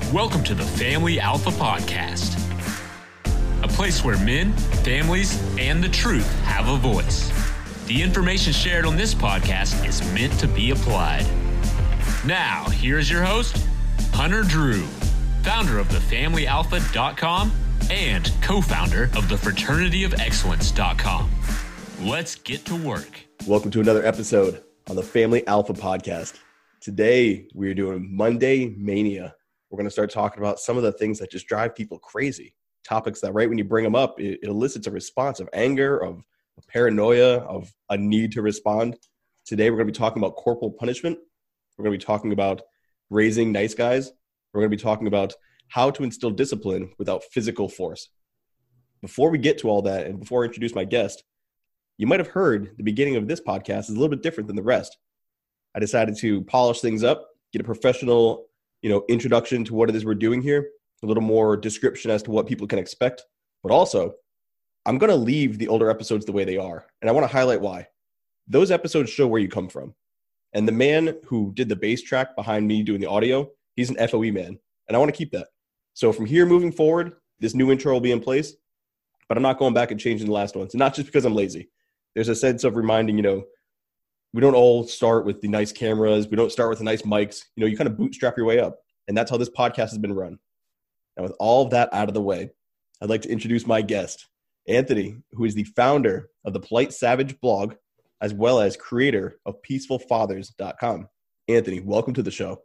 Welcome to the Family Alpha Podcast, a place where men, families, and the truth have a voice. The information shared on this podcast is meant to be applied. Now, here is your host, Hunter Drew, founder of thefamilyalpha.com and co-founder of thefraternityofexcellence.com. Let's get to work. Welcome to another episode on the Family Alpha Podcast. Today, we're doing Monday Mania. We're going to start talking about some of the things that just drive people crazy. Topics that right when you bring them up, it elicits a response of anger, of paranoia, of a need to respond. Today, we're going to be talking about corporal punishment. We're going to be talking about raising nice guys. We're going to be talking about how to instill discipline without physical force. Before we get to all that, and before I introduce my guest, you might have heard the beginning of this podcast is a little bit different than the rest. I decided to polish things up, get a professional, introduction to what it is we're doing here, a little more description as to what people can expect. But also, I'm going to leave the older episodes the way they are. And I want to highlight why. Those episodes show where you come from. And the man who did the bass track behind me doing the audio, he's an FOE man. And I want to keep that. So from here moving forward, this new intro will be in place. But I'm not going back and changing the last ones. And not just because I'm lazy. There's a sense of reminding, we don't all start with the nice cameras. We don't start with the nice mics. You kind of bootstrap your way up. And that's how this podcast has been run. Now, with all of that out of the way, I'd like to introduce my guest, Anthony, who is the founder of the Polite Savage blog, as well as creator of peacefulfathers.com. Anthony, welcome to the show.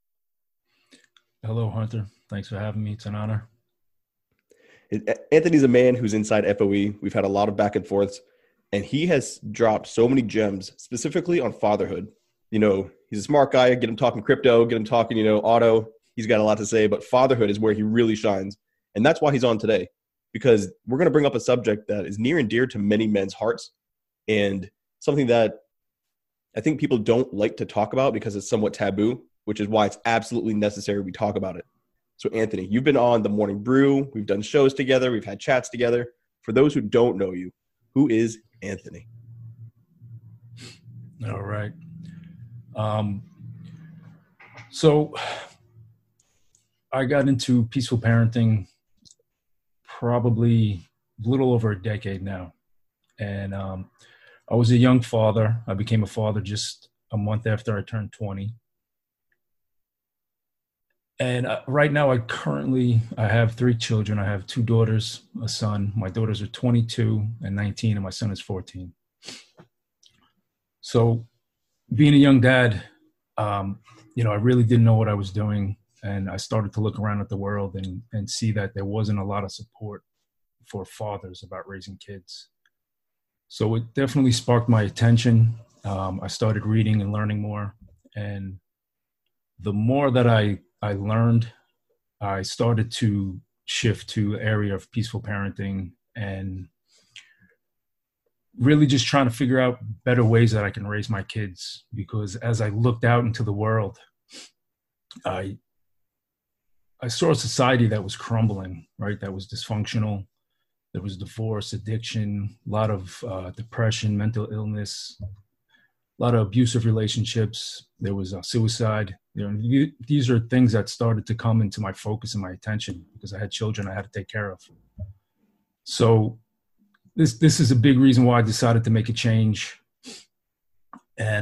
Hello, Hunter. Thanks for having me. It's an honor. Anthony's a man who's inside FOE. We've had a lot of back and forths. And he has dropped so many gems, specifically on fatherhood. He's a smart guy. Get him talking crypto, get him talking, auto. He's got a lot to say, but fatherhood is where he really shines. And that's why he's on today, because we're going to bring up a subject that is near and dear to many men's hearts and something that I think people don't like to talk about because it's somewhat taboo, which is why it's absolutely necessary we talk about it. So, Anthony, you've been on The Morning Brew. We've done shows together. We've had chats together. For those who don't know you, who is Anthony? All right. So I got into peaceful parenting probably a little over a decade now. And I was a young father. I became a father just a month after I turned 20. And right now, I have 3 children. I have 2 daughters, a son. My daughters are 22 and 19, and my son is 14. So being a young dad, I really didn't know what I was doing. And I started to look around at the world and see that there wasn't a lot of support for fathers about raising kids. So it definitely sparked my attention. I started reading and learning more. And the more that I learned, I started to shift to the area of peaceful parenting and really just trying to figure out better ways that I can raise my kids. Because as I looked out into the world, I saw a society that was crumbling, right? That was dysfunctional. There was divorce, addiction, a lot of depression, mental illness, a lot of abusive relationships. There was suicide. These are things that started to come into my focus and my attention because I had children I had to take care of. So this is a big reason why I decided to make a change. And,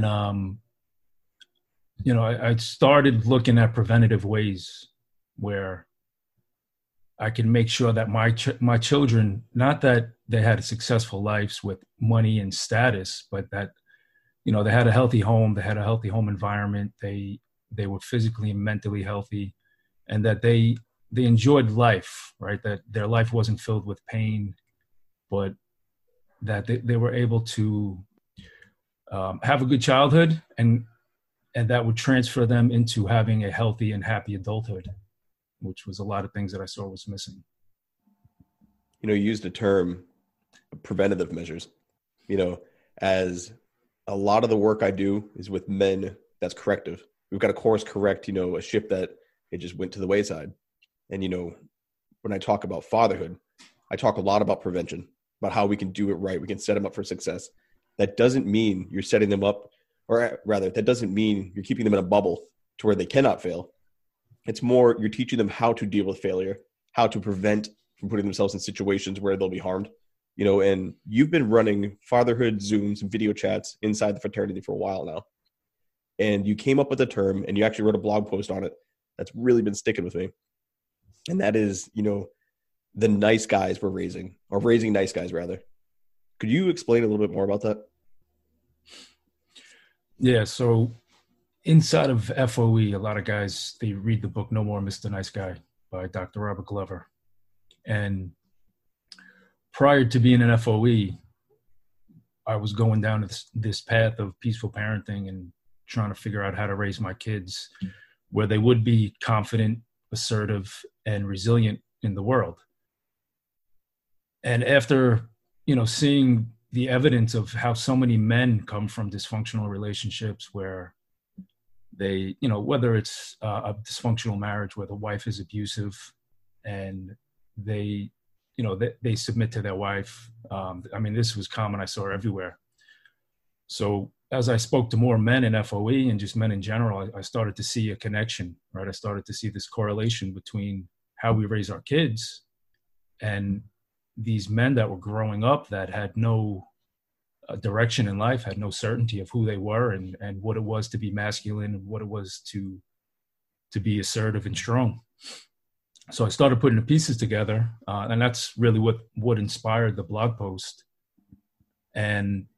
I started looking at preventative ways where I can make sure that my children, not that they had successful lives with money and status, but that they had a healthy home, they had a healthy home environment, they were physically and mentally healthy, and that they enjoyed life, right? That their life wasn't filled with pain, but that they were able to have a good childhood, and that would transfer them into having a healthy and happy adulthood, which was a lot of things that I saw was missing. You used the term preventative measures, as a lot of the work I do is with men that's corrective. We've got to course correct, a ship that it just went to the wayside. And, when I talk about fatherhood, I talk a lot about prevention, about how we can do it right. We can set them up for success. That doesn't mean you're setting them up, or rather, that doesn't mean you're keeping them in a bubble to where they cannot fail. It's more you're teaching them how to deal with failure, how to prevent from putting themselves in situations where they'll be harmed. And you've been running fatherhood Zooms and video chats inside the fraternity for a while now. And you came up with a term, and you actually wrote a blog post on it that's really been sticking with me. And that is, the nice guys we're raising, or raising nice guys rather. Could you explain a little bit more about that? Yeah. So inside of FOE, a lot of guys, they read the book No More Mr. Nice Guy by Dr. Robert Glover. And prior to being an FOE, I was going down this path of peaceful parenting and trying to figure out how to raise my kids where they would be confident, assertive, and resilient in the world. And after, seeing the evidence of how so many men come from dysfunctional relationships where they, whether it's a dysfunctional marriage where the wife is abusive and they submit to their wife. This was common. I saw everywhere. So as I spoke to more men in FOE and just men in general, I started to see a connection, right? I started to see this correlation between how we raise our kids and these men that were growing up that had no direction in life, had no certainty of who they were and what it was to be masculine and what it was to be assertive and strong. So I started putting the pieces together, and that's really what inspired the blog post. And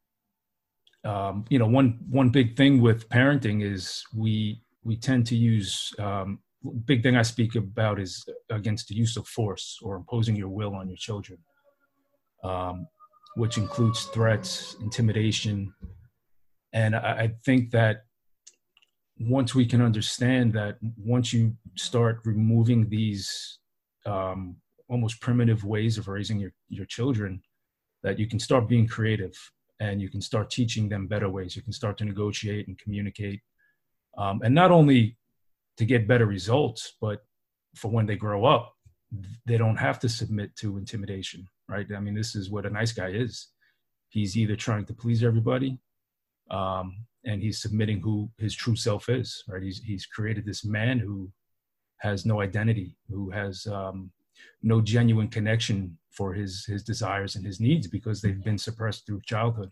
one big thing with parenting is we tend to use, big thing I speak about is against the use of force or imposing your will on your children, which includes threats, intimidation. And I think that once we can understand that, once you start removing these almost primitive ways of raising your children, that you can start being creative and you can start teaching them better ways. You can start to negotiate and communicate. And not only to get better results, but for when they grow up, they don't have to submit to intimidation, right? This is what a nice guy is. He's either trying to please everybody, and he's submitting who his true self is, right? He's created this man who has no identity, who has no genuine connection for his desires and his needs because they've been suppressed through childhood.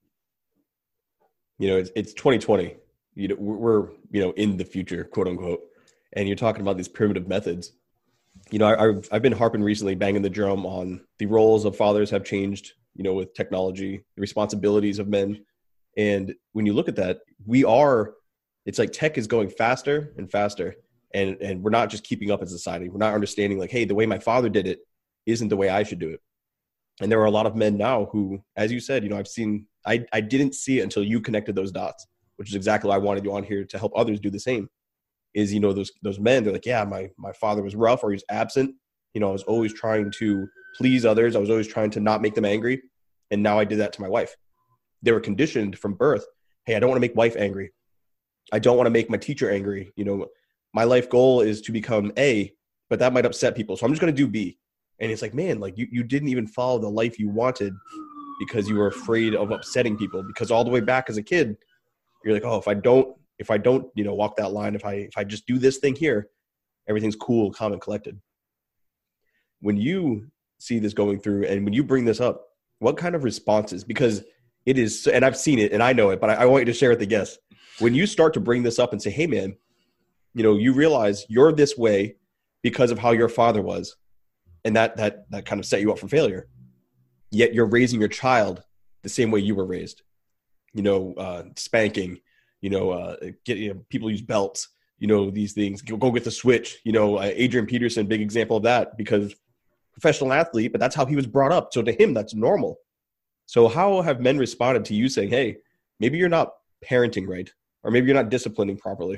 It's 2020. We're in the future, quote unquote, and you're talking about these primitive methods. I've been harping recently, banging the drum on the roles of fathers have changed, with technology, the responsibilities of men. And when you look at that, it's like tech is going faster and faster. And we're not just keeping up as a society. We're not understanding like, hey, the way my father did it isn't the way I should do it. And there are a lot of men now who, as you said, I didn't see it until you connected those dots, which is exactly why I wanted you on here to help others do the same. Is, those men, they're like, yeah, my father was rough or he was absent. I was always trying to please others. I was always trying to not make them angry. And now I did that to my wife. They were conditioned from birth. Hey, I don't want to make wife angry. I don't want to make my teacher angry. My life goal is to become A, but that might upset people. So I'm just going to do B. And it's like, man, like you didn't even follow the life you wanted because you were afraid of upsetting people. Because all the way back as a kid, you're like, oh, if I don't, walk that line, if I just do this thing here, everything's cool, calm, and collected. When you see this going through and when you bring this up, what kind of responses? Because it is, and I've seen it and I know it, but I want you to share with the guests. When you start to bring this up and say, hey, man, you realize you're this way because of how your father was. And that kind of set you up for failure. Yet you're raising your child the same way you were raised. Spanking, people use belts, these things, go get the switch, Adrian Peterson, big example of that because professional athlete, but that's how he was brought up. So to him, that's normal. So how have men responded to you saying, hey, maybe you're not parenting right, or maybe you're not disciplining properly?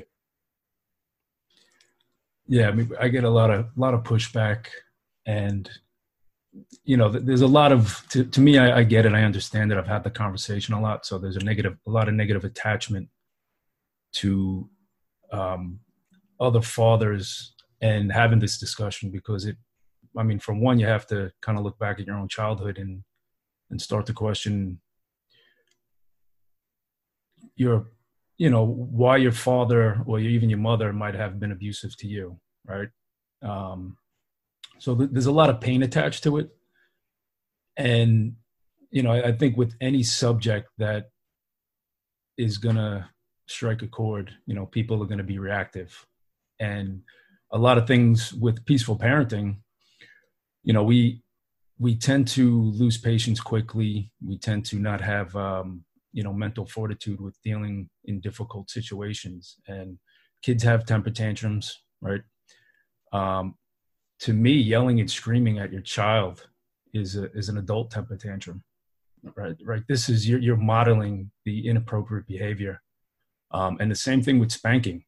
Yeah. I get a lot of pushback and, there's a lot of, to me, I get it. I understand it. I've had the conversation a lot. So there's a lot of negative attachment to other fathers and having this discussion because from one, you have to kind of look back at your own childhood and start to question your why your father or even your mother might have been abusive to you, right? So there's a lot of pain attached to it. And, I think with any subject that is going to strike a chord, people are going to be reactive. And a lot of things with peaceful parenting, we tend to lose patience quickly. We tend to not have, mental fortitude with dealing in difficult situations. And kids have temper tantrums, right? To me, yelling and screaming at your child is an adult temper tantrum, right? This is you're modeling the inappropriate behavior, and the same thing with spanking.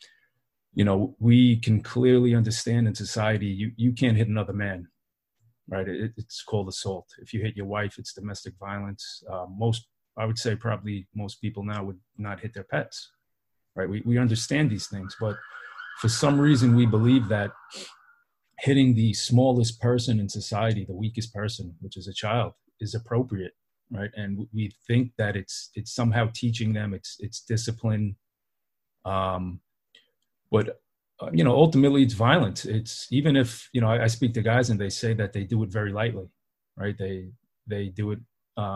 We can clearly understand in society you can't hit another man, right? It's called assault. If you hit your wife, it's domestic violence. I would say probably most people now would not hit their pets, right? We understand these things, but for some reason we believe that hitting the smallest person in society, the weakest person, which is a child, is appropriate, right? And we think that it's somehow teaching them, it's discipline. But ultimately it's violence. It's even if, I speak to guys and they say that they do it very lightly, right? They do it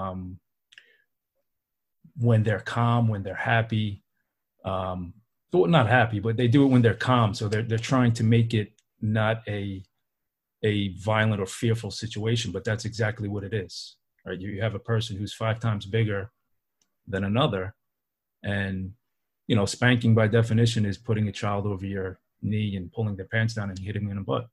when they're calm, when they're happy. Not happy, but they do it when they're calm. So they're trying to make it not a violent or fearful situation, but that's exactly what it is, right? You have a person who's 5 times bigger than another, and spanking by definition is putting a child over your knee and pulling their pants down and hitting them in the butt.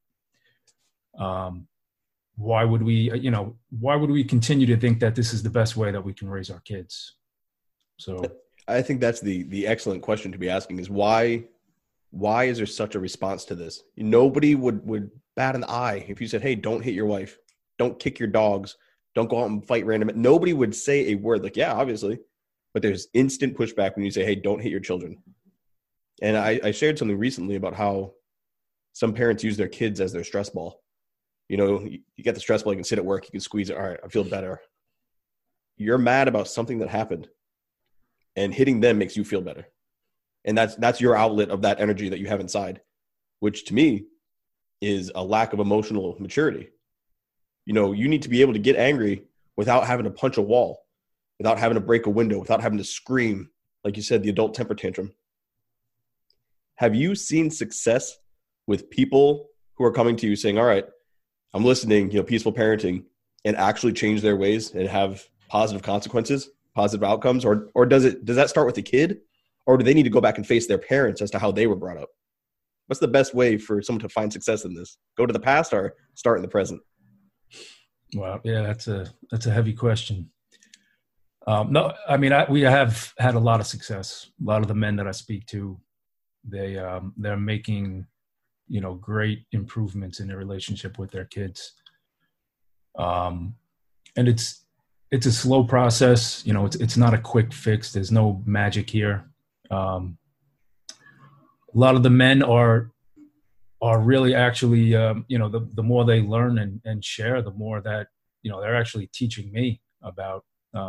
Why would we continue to think that this is the best way that we can raise our kids? So I think that's the excellent question to be asking is why is there such a response to this? Nobody would bat an eye if you said, hey, don't hit your wife, don't kick your dogs, don't go out and fight random. Nobody would say a word like, yeah, obviously. But there's instant pushback when you say, hey, don't hit your children. And I shared something recently about how some parents use their kids as their stress ball. You get the stress ball, you can sit at work, you can squeeze it. All right, I feel better. You're mad about something that happened, and hitting them makes you feel better. And that's your outlet of that energy that you have inside, which to me is a lack of emotional maturity. You need to be able to get angry without having to punch a wall, without having to break a window, without having to scream, like you said, the adult temper tantrum. Have you seen success with people who are coming to you saying, all right, I'm listening, peaceful parenting, and actually change their ways and have positive consequences, positive outcomes? Or does that start with the kid? Or do they need to go back and face their parents as to how they were brought up? What's the best way for someone to find success in this? Go to the past or start in the present? Wow. Yeah, that's a heavy question. No, I mean, we have had a lot of success. A lot of the men that I speak to, they're making, great improvements in their relationship with their kids. And it's a slow process. It's not a quick fix. There's no magic here. A lot of the men are really actually, the more they learn and share, the more that, they're actually teaching me about,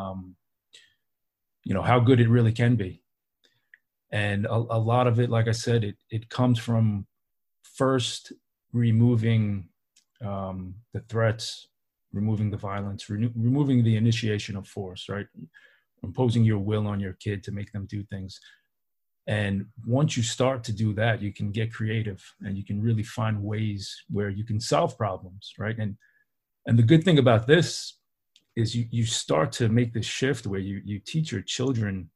how good it really can be. And a lot of it, like I said, it comes from first removing the threats, removing the violence, removing the initiation of force, right? Imposing your will on your kid to make them do things. And once you start to do that, you can get creative and you can really find ways where you can solve problems, right? And the good thing about this is you start to make this shift where you teach your children,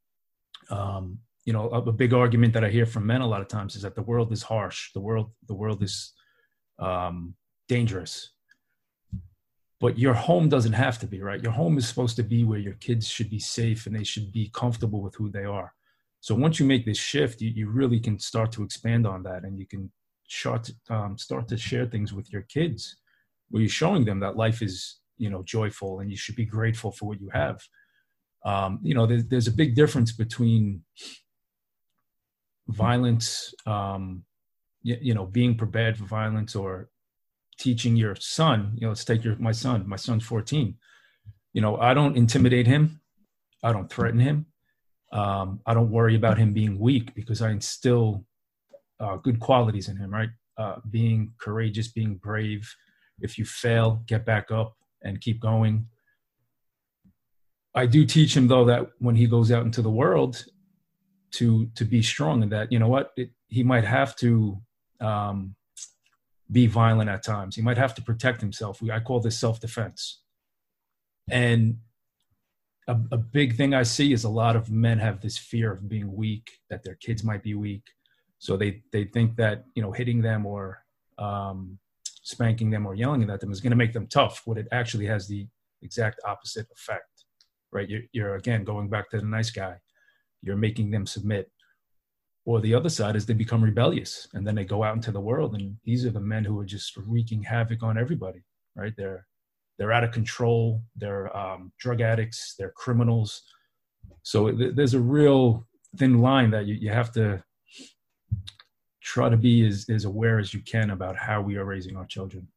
a big argument that I hear from men a lot of times is that the world is harsh. The world is dangerous. But your home doesn't have to be, right? Your home is supposed to be where your kids should be safe and they should be comfortable with who they are. So once you make this shift, you really can start to expand on that, and you can start to share things with your kids where you're showing them that life is, joyful and you should be grateful for what you have. There's a big difference between violence, being prepared for violence, or teaching your son. Let's take my son. My son's 14. I don't intimidate him. I don't threaten him. I don't worry about him being weak because I instill good qualities in him, right? Being courageous, being brave. If you fail, get back up and keep going. I do teach him, though, that when he goes out into the world, to be strong, and that, you know what, he might have to be violent at times. He might have to protect himself. I call this self-defense. And a big thing I see is a lot of men have this fear of being weak, that their kids might be weak. So they think that, you know, hitting them or spanking them or yelling at them is going to make them tough. What it actually has the exact opposite effect, right? You're again, going back to the nice guy. You're making them submit. Or the other side is they become rebellious, and then they go out into the world, and these are the men who are just wreaking havoc on everybody, right? They're out of control. They're drug addicts. They're criminals. So there's a real thin line that you have to try to be as aware as you can about how we are raising our children.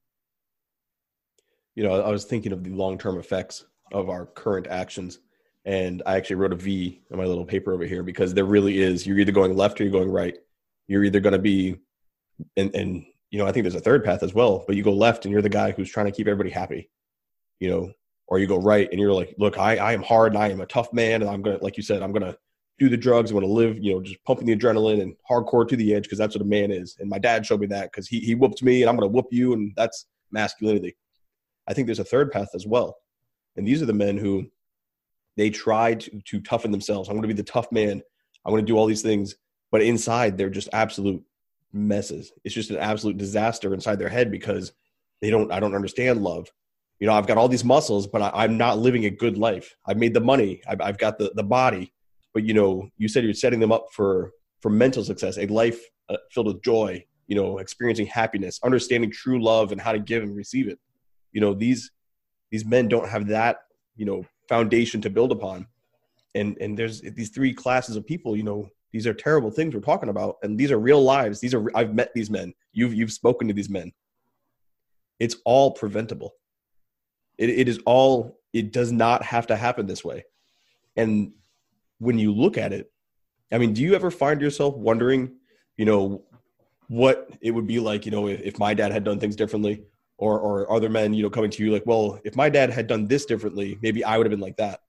You know, I was thinking of the long-term effects of our current actions. And I actually wrote a V on my little paper over here, because there really is, you're either going left or you're going right. You're either going to be, and you know, I think there's a third path as well, but you go left and you're the guy who's trying to keep everybody happy, you know, or you go right and you're like, look, I am hard and I am a tough man. And I'm going to, like you said, I'm going to do the drugs. I'm going to live, you know, just pumping the adrenaline and hardcore to the edge, because that's what a man is. And my dad showed me that, because he whooped me and I'm going to whoop you. And that's masculinity. I think there's a third path as well. And these are the men who, they try to toughen themselves. I'm going to be the tough man. I'm going to do all these things. But inside, they're just absolute messes. It's just an absolute disaster inside their head, because I don't understand love. You know, I've got all these muscles, but I'm not living a good life. I've made the money. I've got the body. But, you know, you said you're setting them up for mental success, a life filled with joy, you know, experiencing happiness, understanding true love and how to give and receive it. You know, these men don't have that, you know, foundation to build upon. And there's these three classes of people, you know, these are terrible things we're talking about. And these are real lives. I've met these men. You've spoken to these men. It's all preventable. It does not have to happen this way. And when you look at it, I mean, do you ever find yourself wondering, you know, what it would be like, you know, if my dad had done things differently? Or other men, you know, coming to you like, well, if my dad had done this differently, maybe I would have been like that.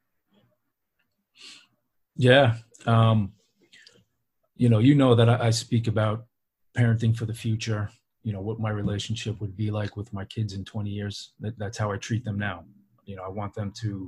Yeah. You know that I speak about parenting for the future, you know, what my relationship would be like with my kids in 20 years. That's how I treat them now. You know, I want them to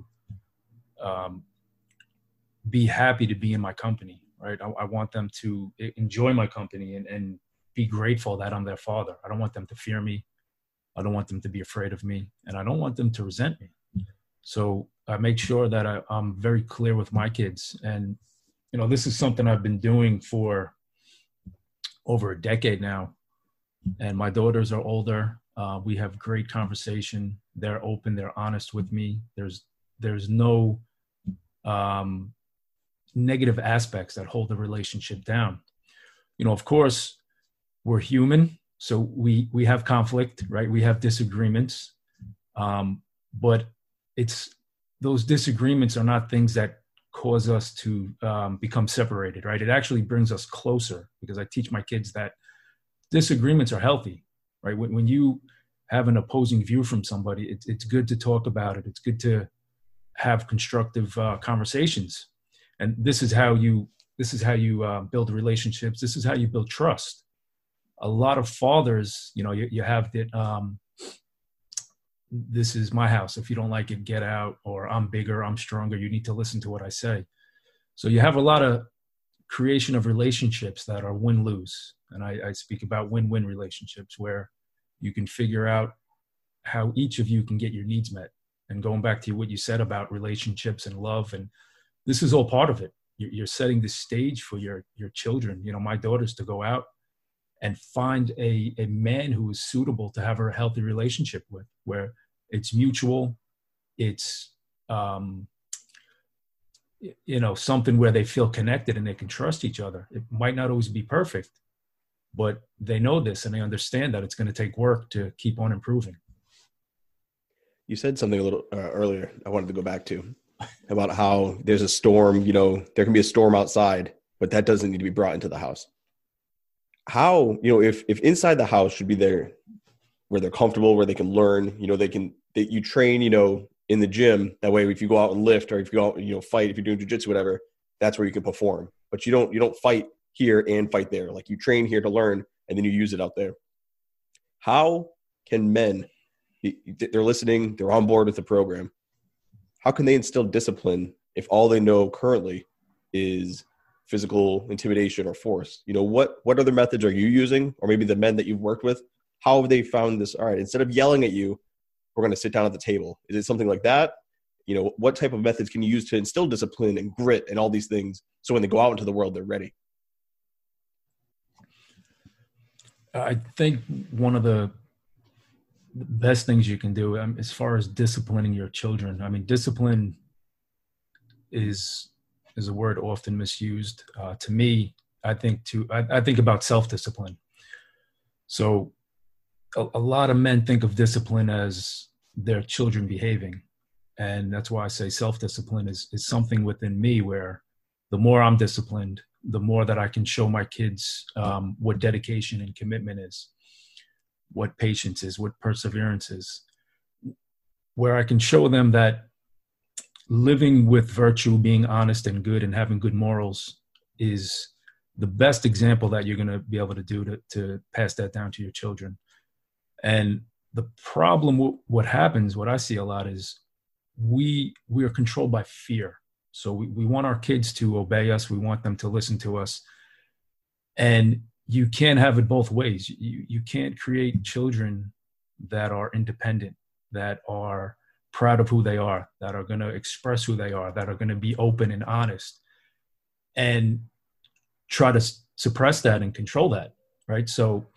be happy to be in my company, right? I want them to enjoy my company and be grateful that I'm their father. I don't want them to fear me. I don't want them to be afraid of me, and I don't want them to resent me. So I make sure that I'm very clear with my kids. And, you know, this is something I've been doing for over a decade now. And my daughters are older. We have great conversation. They're open. They're honest with me. There's no negative aspects that hold the relationship down. You know, of course, we're human. So we have conflict, right? We have disagreements, but those disagreements are not things that cause us to become separated, right? It actually brings us closer, because I teach my kids that disagreements are healthy, right? When you have an opposing view from somebody, it's good to talk about it. It's good to have constructive conversations, and this is how you build relationships. This is how you build trust. A lot of fathers, you know, you have that, this is my house. If you don't like it, get out, or I'm bigger, I'm stronger. You need to listen to what I say. So you have a lot of creation of relationships that are win-lose. And I speak about win-win relationships where you can figure out how each of you can get your needs met. And going back to what you said about relationships and love, and this is all part of it. You're setting the stage for your children, you know, my daughters, to go out and find a man who is suitable to have a healthy relationship with, where it's mutual, it's, you know, something where they feel connected and they can trust each other. It might not always be perfect, but they know this and they understand that it's going to take work to keep on improving. You said something a little earlier I wanted to go back to. about how there's a storm, there can be a storm outside, but that doesn't need to be brought into the house. How, if inside the house should be there where they're comfortable, where they can learn, that you train, in the gym. That way, if you go out and lift, or if you go out, fight, if you're doing jujitsu, whatever, that's where you can perform. But you don't fight here and fight there. Like, you train here to learn, and then you use it out there. How can men, they're listening, they're on board with the program, how can they instill discipline if all they know currently is physical intimidation or force? What other methods are you using, or maybe the men that you've worked with? How have they found this? All right, instead of yelling at you, we're going to sit down at the table. Is it something like that? What type of methods can you use to instill discipline and grit and all these things, so when they go out into the world, they're ready? I think one of the best things you can do, as far as disciplining your children, discipline is a word often misused. To me, I think about self-discipline. So a lot of men think of discipline as their children behaving. And that's why I say self-discipline is something within me where the more I'm disciplined, the more that I can show my kids what dedication and commitment is, what patience is, what perseverance is, where I can show them that living with virtue, being honest and good, and having good morals is the best example that you're going to be able to do to pass that down to your children. And the problem, what I see a lot is we are controlled by fear. So we want our kids to obey us. We want them to listen to us. And you can't have it both ways. You can't create children that are independent, that are proud of who they are, that are going to express who they are, that are going to be open and honest, and try to suppress that and control that, right? So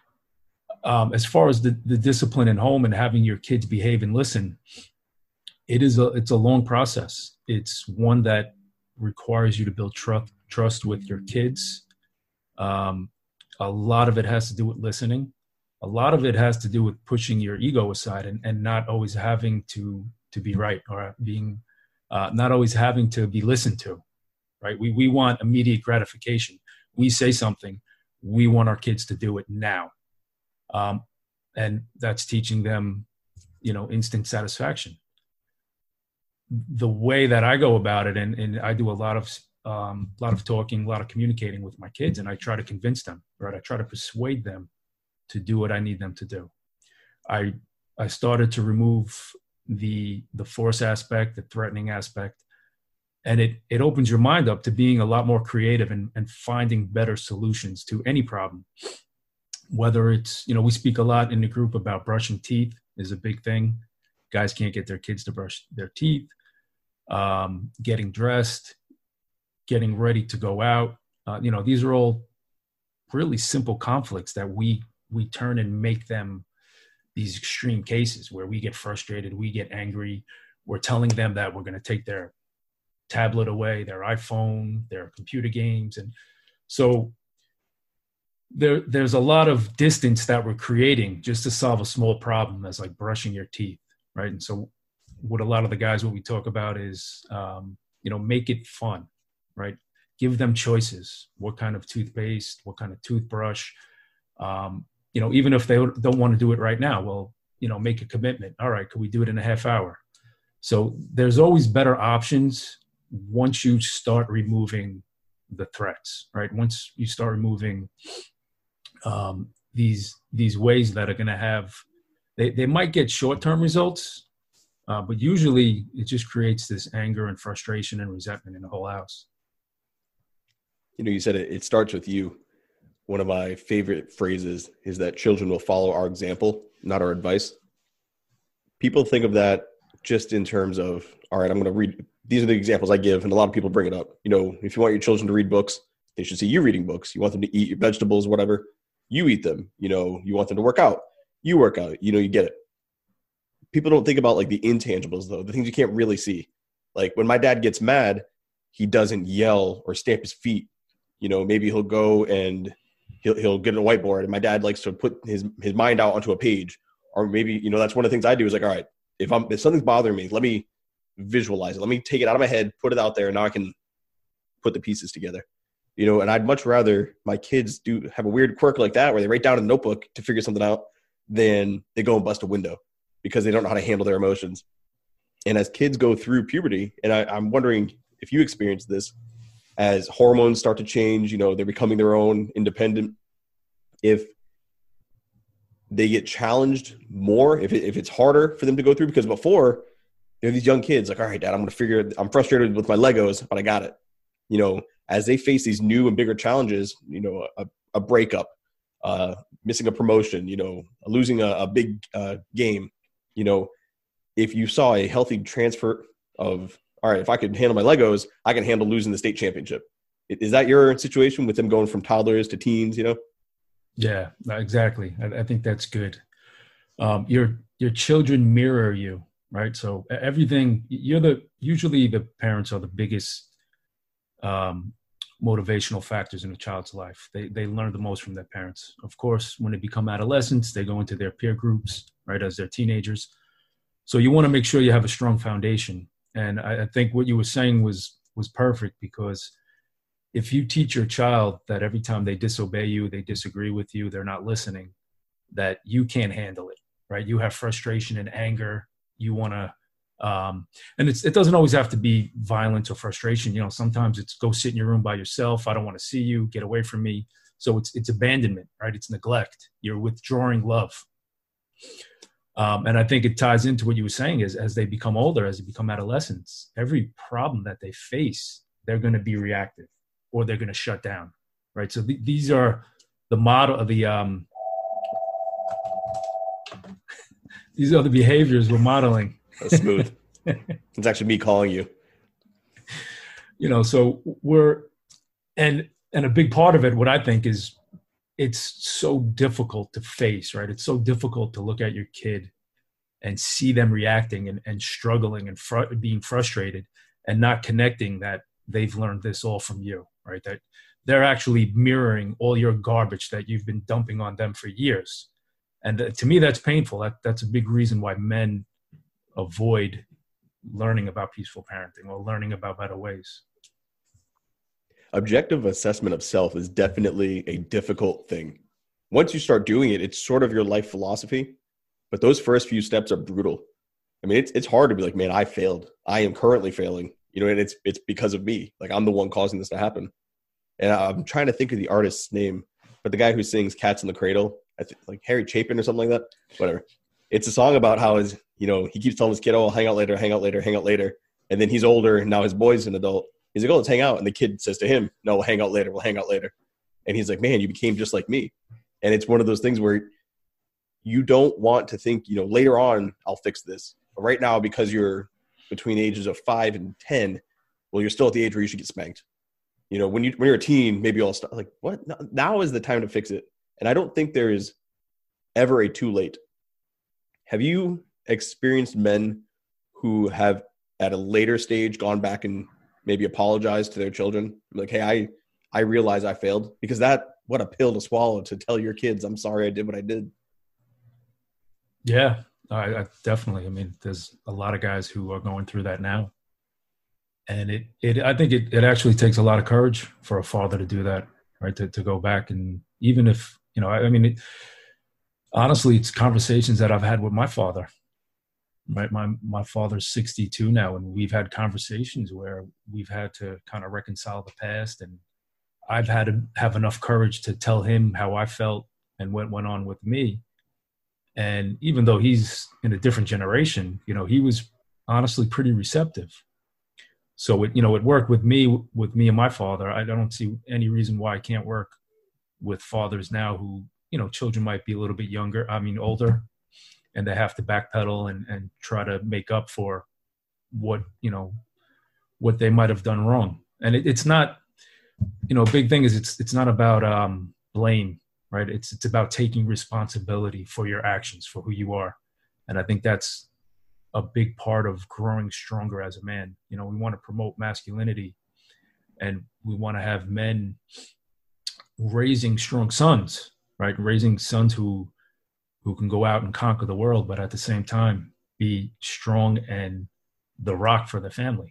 as far as the discipline in home and having your kids behave and listen, it's a long process. It's one that requires you to build trust with your kids. A lot of it has to do with listening. A lot of it has to do with pushing your ego aside and not always having to be right, or being not always having to be listened to, right? We want immediate gratification. We say something, we want our kids to do it now. And that's teaching them, instant satisfaction. The way that I go about it, and I do a lot of talking, a lot of communicating with my kids, and I try to convince them, right? I try to persuade them to do what I need them to do. I started to remove the force aspect, the threatening aspect, and it opens your mind up to being a lot more creative and finding better solutions to any problem. Whether it's, we speak a lot in the group about brushing teeth is a big thing. Guys can't get their kids to brush their teeth, getting dressed, getting ready to go out. These are all really simple conflicts that we turn and make them these extreme cases where we get frustrated, we get angry. We're telling them that we're going to take their tablet away, their iPhone, their computer games. And so there's a lot of distance that we're creating just to solve a small problem, as like brushing your teeth, right? And so what a lot of the guys, what we talk about is, make it fun, right? Give them choices. What kind of toothpaste, what kind of toothbrush, even if they don't want to do it right now, well, make a commitment. All right, could we do it in a half hour? So there's always better options once you start removing the threats, right? Once you start removing these ways that are going to have, they might get short-term results, but usually it just creates this anger and frustration and resentment in the whole house. You said it starts with you. One of my favorite phrases is that children will follow our example, not our advice. People think of that just in terms of, all right, I'm going to read. These are the examples I give, and a lot of people bring it up. If you want your children to read books, they should see you reading books. You want them to eat your vegetables, whatever, you eat them. You want them to work out, you work out. You get it. People don't think about like the intangibles, though, the things you can't really see. Like when my dad gets mad, he doesn't yell or stamp his feet. Maybe he'll go and he'll get a whiteboard, and my dad likes to put his mind out onto a page. Or maybe, that's one of the things I do is like, all right, if something's bothering me, let me visualize it. Let me take it out of my head, put it out there, and now I can put the pieces together. You know, and I'd much rather my kids do have a weird quirk like that where they write down in a notebook to figure something out than they go and bust a window because they don't know how to handle their emotions. And as kids go through puberty, and I'm wondering if you experience this, as hormones start to change, you know, they're becoming their own independent, if they get challenged more, if it's harder for them to go through, because before they're these young kids like, all right, Dad, I'm frustrated with my Legos, but I got it. You know, as they face these new and bigger challenges, you know, a breakup, missing a promotion, you know, losing a big game, you know, if you saw a healthy transfer of, all right, if I could handle my Legos, I can handle losing the state championship. Is that your situation with them going from toddlers to teens, you know? Yeah, exactly. I think that's good. Your children mirror you, right? So everything, usually the parents are the biggest motivational factors in a child's life. They learn the most from their parents. Of course, when they become adolescents, they go into their peer groups, right, as they're teenagers. So you want to make sure you have a strong foundation. And I think what you were saying was perfect, because if you teach your child that every time they disobey you, they disagree with you, they're not listening, that you can't handle it, right? You have frustration and anger. You want to, and it doesn't always have to be violence or frustration. You know, sometimes it's go sit in your room by yourself. I don't want to see you. Get away from me. So it's abandonment, right? It's neglect. You're withdrawing love. And I think it ties into what you were saying is as they become older, as they become adolescents, every problem that they face, they're going to be reactive or they're going to shut down, right? So these are the model of the, these are the behaviors we're modeling. That's smooth. It's actually me calling you. You know, so and a big part of it, what I think is, it's so difficult to face, right? It's so difficult to look at your kid and see them reacting and struggling and being frustrated and not connecting that they've learned this all from you, right? That they're actually mirroring all your garbage that you've been dumping on them for years. And to me, that's painful. That's a big reason why men avoid learning about peaceful parenting or learning about better ways. Objective assessment of self is definitely a difficult thing. Once you start doing it, it's sort of your life philosophy, but those first few steps are brutal. I mean, it's hard to be like, man, I failed. I am currently failing, you know, and it's because of me. Like, I'm the one causing this to happen. And I'm trying to think of the artist's name, but the guy who sings Cats in the Cradle, I think like Harry Chapin or something like that, whatever. It's a song about how you know, he keeps telling his kid, oh, hang out later, hang out later, hang out later. And then he's older and now his boy's an adult. He's like, oh, let's hang out. And the kid says to him, no, we'll hang out later. We'll hang out later. And he's like, man, you became just like me. And it's one of those things where you don't want to think, you know, later on, I'll fix this. But right now, because you're between the ages of 5 and 10, well, you're still at the age where you should get spanked. You know, when you're a teen, maybe you'll start like, what? Now is the time to fix it. And I don't think there is ever a too late. Have you experienced men who have at a later stage gone back and maybe apologize to their children? Like, hey, I realize I failed, because what a pill to swallow, to tell your kids, I'm sorry I did what I did. Yeah, I definitely. I mean, there's a lot of guys who are going through that now. And I think it actually takes a lot of courage for a father to do that, right? To go back. And even if, you know, I mean, honestly, it's conversations that I've had with my father. Right, my father's 62 now, and we've had conversations where we've had to kind of reconcile the past, and I've had to have enough courage to tell him how I felt and what went on with me. And even though he's in a different generation, you know, he was honestly pretty receptive. So it worked with me and my father. I don't see any reason why I can't work with fathers now who, you know, children might be a little bit older, and they have to backpedal and try to make up for what they might have done wrong. And it's not, you know, a big thing is it's not about blame, right? It's about taking responsibility for your actions, for who you are. And I think that's a big part of growing stronger as a man. You know, we want to promote masculinity, and we want to have men raising strong sons, right? Raising sons who can go out and conquer the world, but at the same time be strong and the rock for the family.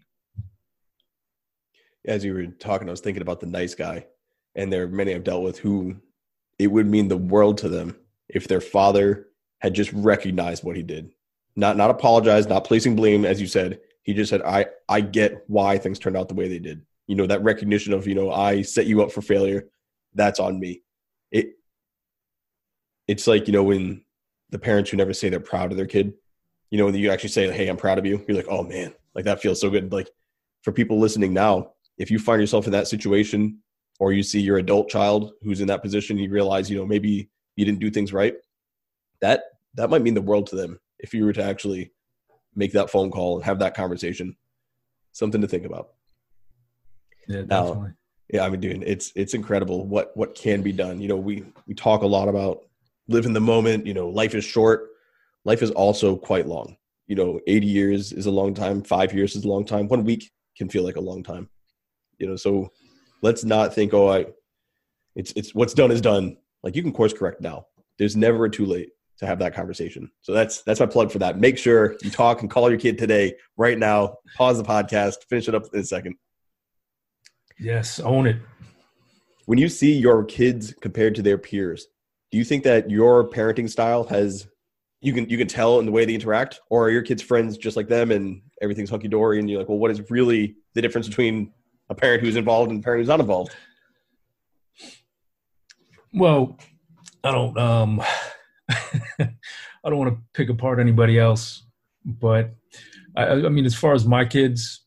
As you were talking, I was thinking about the nice guy, and there are many I've dealt with who it would mean the world to them if their father had just recognized what he did, not apologized, not placing blame, as you said. He just said, I get why things turned out the way they did. You know, that recognition of, you know, I set you up for failure. That's on me. It's like, you know, when the parents who never say they're proud of their kid, you know, when you actually say, hey, I'm proud of you, you're like, oh man, like that feels so good. Like for people listening now, if you find yourself in that situation, or you see your adult child who's in that position, you realize, you know, maybe you didn't do things right, that might mean the world to them if you were to actually make that phone call and have that conversation. Something to think about. Yeah, definitely. Now, yeah, I mean, dude, it's incredible what can be done. You know, we talk a lot about live in the moment. You know, life is short. Life is also quite long. You know, 80 years is a long time. 5 years is a long time. 1 week can feel like a long time. You know, so let's not think, it's what's done is done. Like you can course correct now. There's never a too late to have that conversation. So that's my plug for that. Make sure you talk and call your kid today, right now. Pause the podcast, finish it up in a second. Yes, own it. When you see your kids compared to their peers, do you think that your parenting style you can tell in the way they interact, or are your kids friends just like them and everything's hunky dory and you're like, well, what is really the difference between a parent who's involved and a parent who's not involved? Well, I don't I don't want to pick apart anybody else, but I mean, as far as my kids,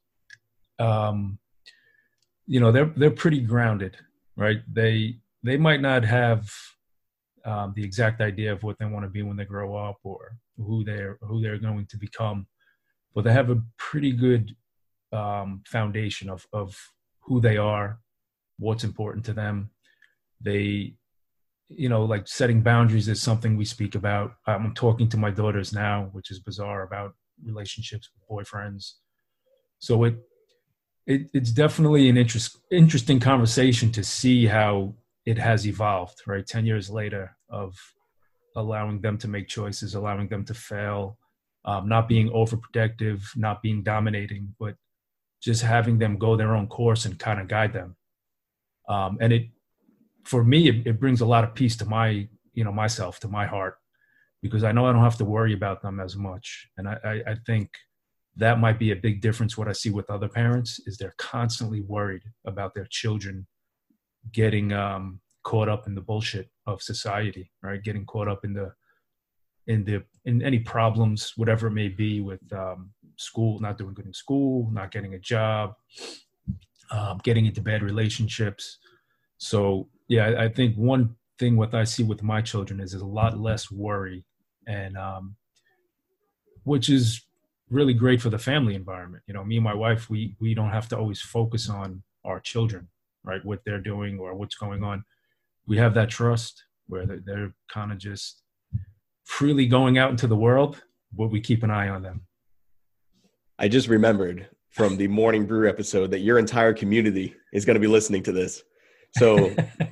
you know, they're pretty grounded, right? They might not have the exact idea of what they want to be when they grow up or who they're going to become, but they have a pretty good foundation of who they are, what's important to them. They, you know, like setting boundaries is something we speak about. I'm talking to my daughters now, which is bizarre, about relationships with boyfriends. So it's definitely an interesting conversation to see how it has evolved, right? 10 years later, of allowing them to make choices, allowing them to fail, not being overprotective, not being dominating, but just having them go their own course and kind of guide them. And for me, it brings a lot of peace to myself, to my heart, because I know I don't have to worry about them as much. And I think that might be a big difference. What I see with other parents is they're constantly worried about their children getting caught up in the bullshit of society, right? Getting caught up in any problems, whatever it may be, with school, not doing good in school, not getting a job, getting into bad relationships. So yeah, I think one thing what I see with my children is a lot less worry, and which is really great for the family environment. You know, me and my wife, we don't have to always focus on our children, right? What they're doing or what's going on. We have that trust where they're kind of just freely going out into the world, but we keep an eye on them. I just remembered from the Morning Brew episode that your entire community is going to be listening to this. So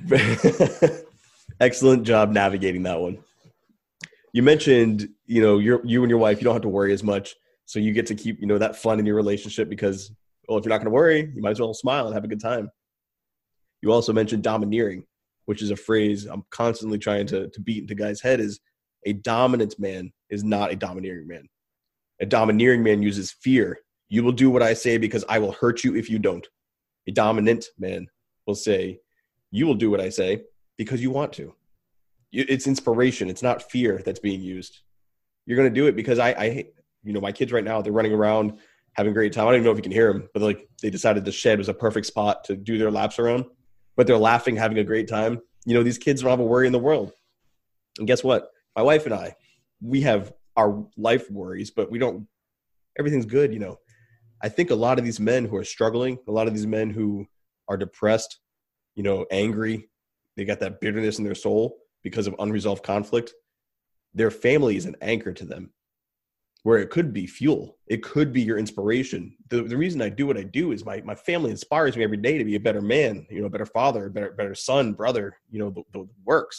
excellent job navigating that one. You mentioned, you know, you and your wife, you don't have to worry as much. So you get to keep, you know, that fun in your relationship because, well, if you're not going to worry, you might as well smile and have a good time. You also mentioned domineering, which is a phrase I'm constantly trying to beat into guys' head. Is a dominant man is not a domineering man. A domineering man uses fear. You will do what I say because I will hurt you if you don't. A dominant man will say, you will do what I say because you want to. It's inspiration. It's not fear that's being used. You're going to do it because I you know, my kids right now, they're running around having a great time. I don't even know if you can hear them, but like they decided the shed was a perfect spot to do their laps around, but they're laughing, having a great time. You know, these kids don't have a worry in the world. And guess what? My wife and I, we have our life worries, but everything's good. You know, I think a lot of these men who are struggling, a lot of these men who are depressed, you know, angry, they got that bitterness in their soul because of unresolved conflict. Their family is an anchor to them, where it could be fuel. It could be your inspiration. The reason I do what I do is my family inspires me every day to be a better man, you know, a better father, better son, brother, you know, the works.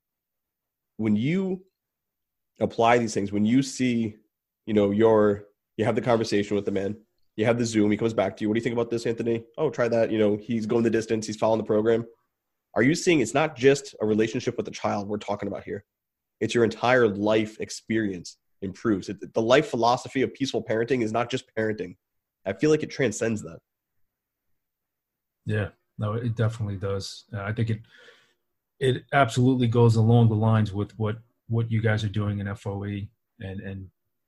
When you apply these things, when you see, you know, your You have the conversation with the man. You have the Zoom. He comes back to you. What do you think about this, Anthony? Oh, try that. He's going the distance. He's following the program. Are you seeing it's not just a relationship with the child we're talking about here? It's your entire life experience improves. The life philosophy of peaceful parenting is not just parenting. I feel like it transcends that. Yeah, no, it definitely does. I think it absolutely goes along the lines with what you guys are doing in FOE, and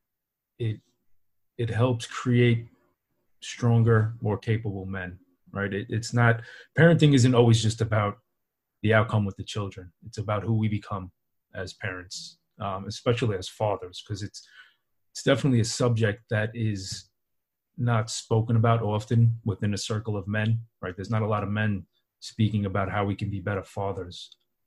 it helps create stronger, more capable men, right? It's not, parenting isn't always just about the outcome with the children. It's about who we become as parents, especially as fathers, because it's definitely a subject that is not spoken about often within a circle of men, right? There's not a lot of men speaking about how we can be better fathers.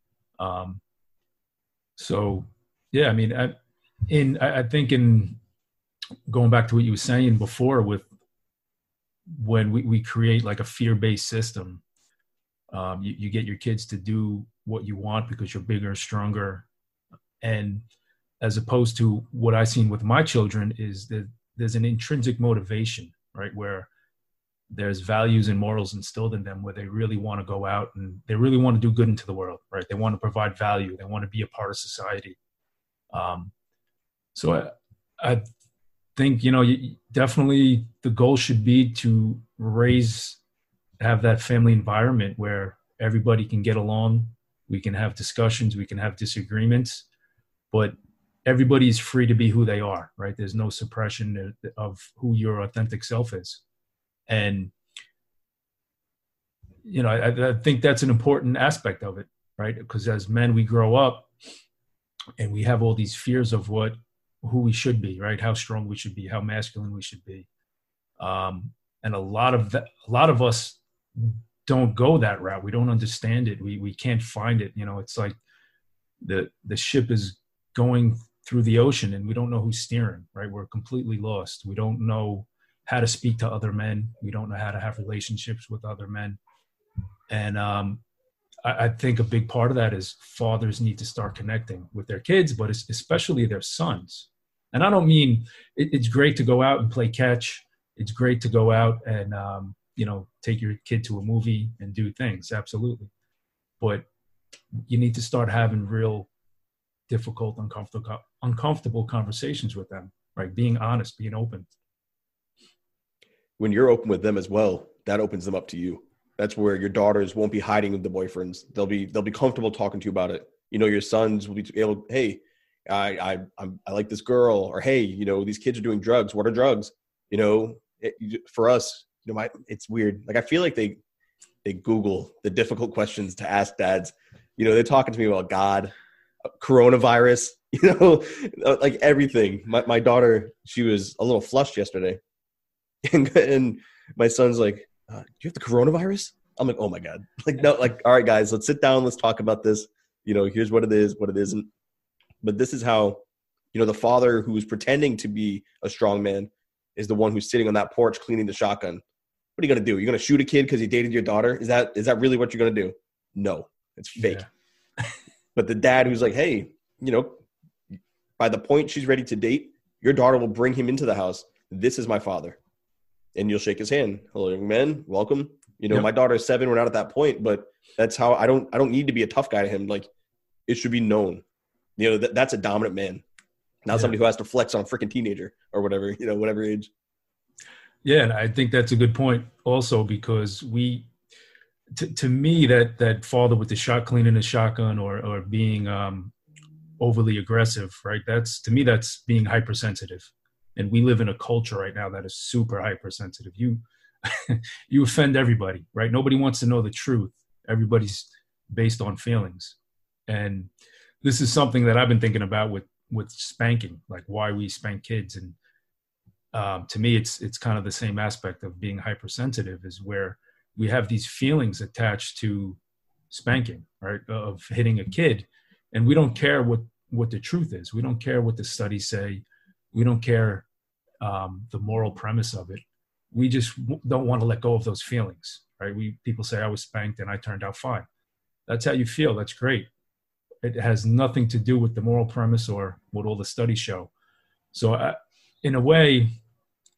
So yeah, I mean, I think in going back to what you were saying before, with when we create like a fear-based system, you get your kids to do what you want because you're bigger, stronger. And as opposed to what I've seen with my children is that there's an intrinsic motivation, right? Where there's values and morals instilled in them where they really want to go out and they really want to do good into the world, right? They want to provide value. They want to be a part of society. So I think, definitely the goal should be to have that family environment where everybody can get along. We can have discussions, we can have disagreements, but everybody's free to be who they are, right? There's no suppression of who your authentic self is. And, I think that's an important aspect of it, right? Because as men, we grow up and we have all these fears of who we should be, right? How strong we should be, how masculine we should be. And a lot of us don't go that route. We don't understand it. We can't find it. It's like the ship is going through the ocean and we don't know who's steering, right? We're completely lost. We don't know how to speak to other men. We don't know how to have relationships with other men. And I think a big part of that is fathers need to start connecting with their kids, but especially their sons. And I don't mean it's great to go out and play catch. It's great to go out and, take your kid to a movie and do things. Absolutely. But you need to start having real difficult, uncomfortable conversations with them, right? Being honest, being open. When you're open with them as well, that opens them up to you. That's where your daughters won't be hiding with the boyfriends. They'll be comfortable talking to you about it. Your sons will be able, hey, I like this girl, or hey, these kids are doing drugs. What are drugs? For us, it's weird. Like I feel like they Google the difficult questions to ask dads. They're talking to me about God, coronavirus, like everything. My daughter, she was a little flushed yesterday, and my son's like, "Do you have the coronavirus?" I'm like, "Oh my God!" Like no, like all right, guys, let's sit down, let's talk about this. Here's what it is, what it isn't. But this is how, the father who's pretending to be a strong man is the one who's sitting on that porch cleaning the shotgun. What are you going to do? You're going to shoot a kid because he dated your daughter? Is that really what you're going to do? No, it's fake. Yeah. But the dad who's like, hey, by the point she's ready to date, your daughter will bring him into the house. This is my father. And you'll shake his hand. Hello, young man. Welcome. Yep. My daughter is 7. We're not at that point, but that's how I don't need to be a tough guy to him. Like it should be known, that's a dominant man. Not somebody who has to flex on a freaking teenager or whatever, whatever age. Yeah. And I think that's a good point also, because to me, that father with the cleaning a shotgun or being overly aggressive, right? To me, that's being hypersensitive. And we live in a culture right now that is super hypersensitive. You offend everybody, right? Nobody wants to know the truth. Everybody's based on feelings. And this is something that I've been thinking about with spanking, like why we spank kids. And to me, it's kind of the same aspect of being hypersensitive, is where we have these feelings attached to spanking, right? Of hitting a kid. And we don't care what the truth is. We don't care what the studies say. We don't care the moral premise of it. We just don't want to let go of those feelings, right? People say I was spanked and I turned out fine. That's how you feel. That's great. It has nothing to do with the moral premise or what all the studies show. So in a way,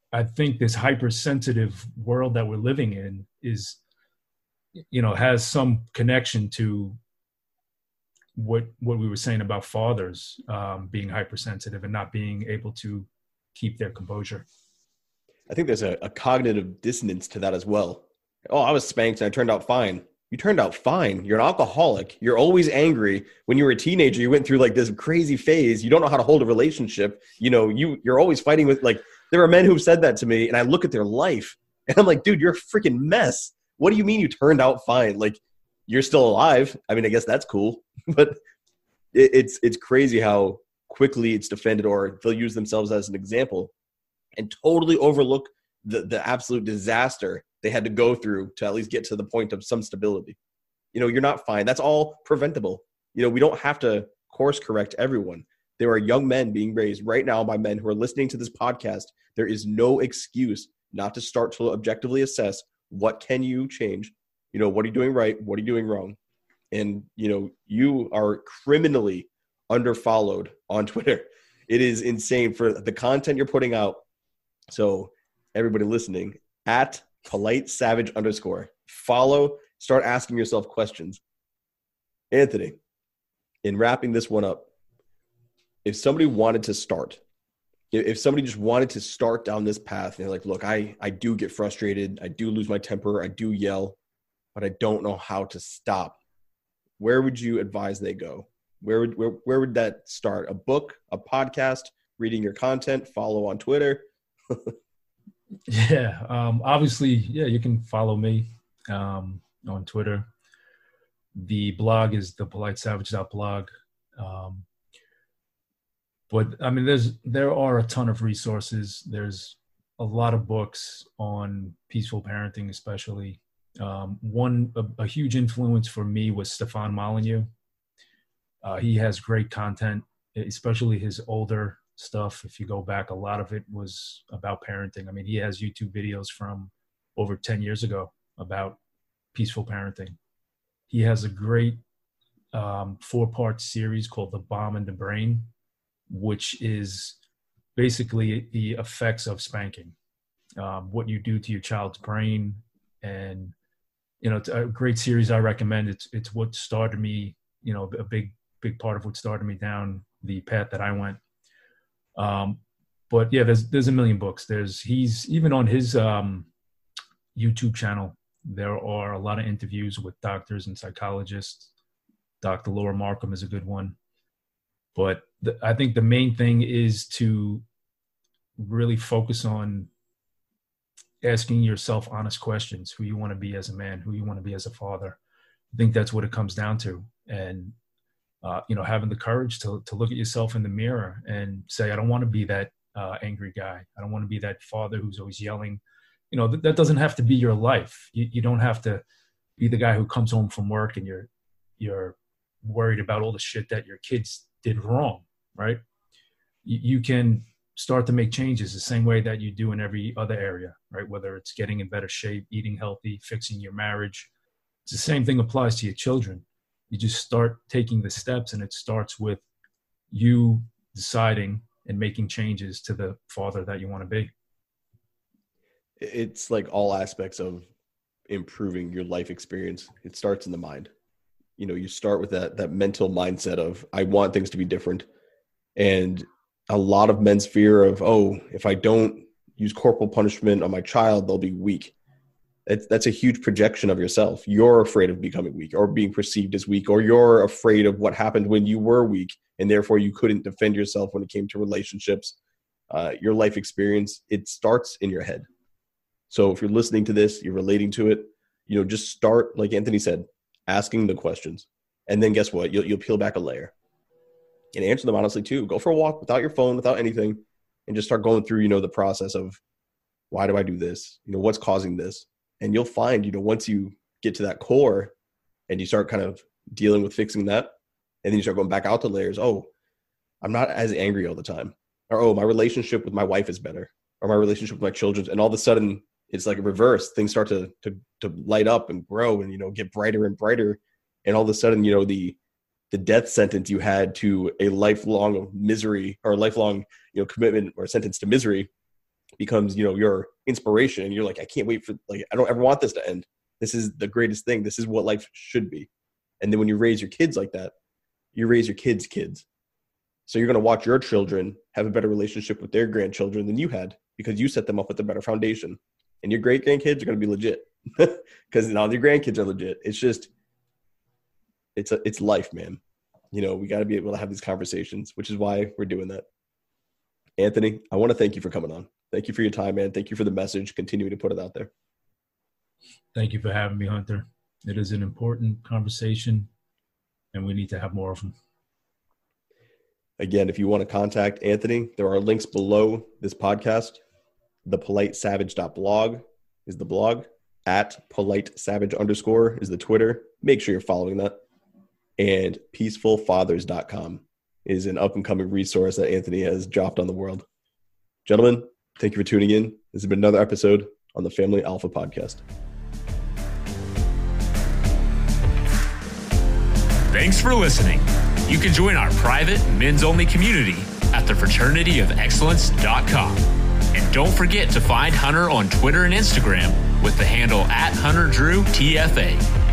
I think this hypersensitive world that we're living in is, has some connection to what we were saying about fathers being hypersensitive and not being able to keep their composure. I think there's a cognitive dissonance to that as well. Oh, I was spanked and I turned out fine. You turned out fine. You're an alcoholic. You're always angry. When you were a teenager, you went through like this crazy phase. You don't know how to hold a relationship. You're always fighting with, like, there are men who've said that to me, and I look at their life and I'm like, dude, you're a freaking mess. What do you mean you turned out fine? Like, you're still alive. I mean, I guess that's cool, but it's crazy how quickly it's defended, or they'll use themselves as an example and totally overlook the absolute disaster they had to go through to at least get to the point of some stability. You're not fine. That's all preventable. We don't have to course correct everyone. There are young men being raised right now by men who are listening to this podcast. There is no excuse not to start to objectively assess, what can you change? What are you doing right? What are you doing wrong? And, you are criminally underfollowed on Twitter. It is insane for the content you're putting out. So everybody listening, at @politesavage_, follow, start asking yourself questions. Anthony, in wrapping this one up, if somebody wanted to start, if somebody just wanted to start down this path, and they're like, look, I do get frustrated. I do lose my temper. I do yell, but I don't know how to stop. Where would you advise they go? Where would that start? A book, a podcast, reading your content, follow on Twitter? Yeah. Obviously, you can follow me on Twitter. The blog is thepolitesavage.blog. But I mean, there are a ton of resources. There's a lot of books on peaceful parenting, especially. A huge influence for me was Stefan Molyneux. He has great content, especially his older stuff. If you go back, a lot of it was about parenting. I mean, he has YouTube videos from over 10 years ago about peaceful parenting. He has a great 4-part series called The Bomb in the Brain, which is basically the effects of spanking, what you do to your child's brain. And, it's a great series I recommend. It's what started me, a big part of what started me down the path that I went. But yeah, there's a million books. He's even on his YouTube channel, there are a lot of interviews with doctors and psychologists. Dr. Laura Markham is a good one. But I think the main thing is to really focus on asking yourself honest questions, who you want to be as a man, who you want to be as a father. I think that's what it comes down to. And, having the courage to look at yourself in the mirror and say, I don't want to be that angry guy. I don't want to be that father who's always yelling. That doesn't have to be your life. You don't have to be the guy who comes home from work and you're worried about all the shit that your kids did wrong, right? You can start to make changes the same way that you do in every other area, right? Whether it's getting in better shape, eating healthy, fixing your marriage. It's the same thing applies to your children. You just start taking the steps, and it starts with you deciding and making changes to the father that you want to be. It's like all aspects of improving your life experience. It starts in the mind. You start with that mental mindset of, I want things to be different. And a lot of men's fear of, if I don't use corporal punishment on my child, they'll be weak. That's a huge projection of yourself. You're afraid of becoming weak or being perceived as weak, or you're afraid of what happened when you were weak, and therefore you couldn't defend yourself when it came to relationships. Your life experience, it starts in your head. So if you're listening to this, you're relating to it, just start, like Anthony said, asking the questions. And then guess what? You'll peel back a layer and answer them honestly too. Go for a walk without your phone, without anything, and just start going through, the process of, why do I do this? What's causing this? And you'll find, once you get to that core and you start kind of dealing with fixing that, and then you start going back out to layers. I'm not as angry all the time. Or, my relationship with my wife is better. Or my relationship with my children. And all of a sudden it's like a reverse. Things start to light up and grow and, get brighter and brighter. And all of a sudden, the death sentence you had to a lifelong of misery, or a lifelong, commitment or sentence to misery, becomes, your inspiration. And you're like, I can't wait I don't ever want this to end. This is the greatest thing. This is what life should be. And then when you raise your kids like that, you raise your kids' kids. So you're going to watch your children have a better relationship with their grandchildren than you had, because you set them up with a better foundation. And your great grandkids are going to be legit because now your grandkids are legit. It's just, it's life, man. We got to be able to have these conversations, which is why we're doing that. Anthony, I want to thank you for coming on. Thank you for your time, man. Thank you for the message. Continuing to put it out there. Thank you for having me, Hunter. It is an important conversation, and we need to have more of them. Again, if you want to contact Anthony, there are links below this podcast. ThePoliteSavage.blog is the blog. @PoliteSavage_ is the Twitter. Make sure you're following that. And PeacefulFathers.com is an up-and-coming resource that Anthony has dropped on the world. Gentlemen, thank you for tuning in. This has been another episode on the Family Alpha Podcast. Thanks for listening. You can join our private men's-only community at thefraternityofexcellence.com. And don't forget to find Hunter on Twitter and Instagram with the handle @HunterDrewTFA.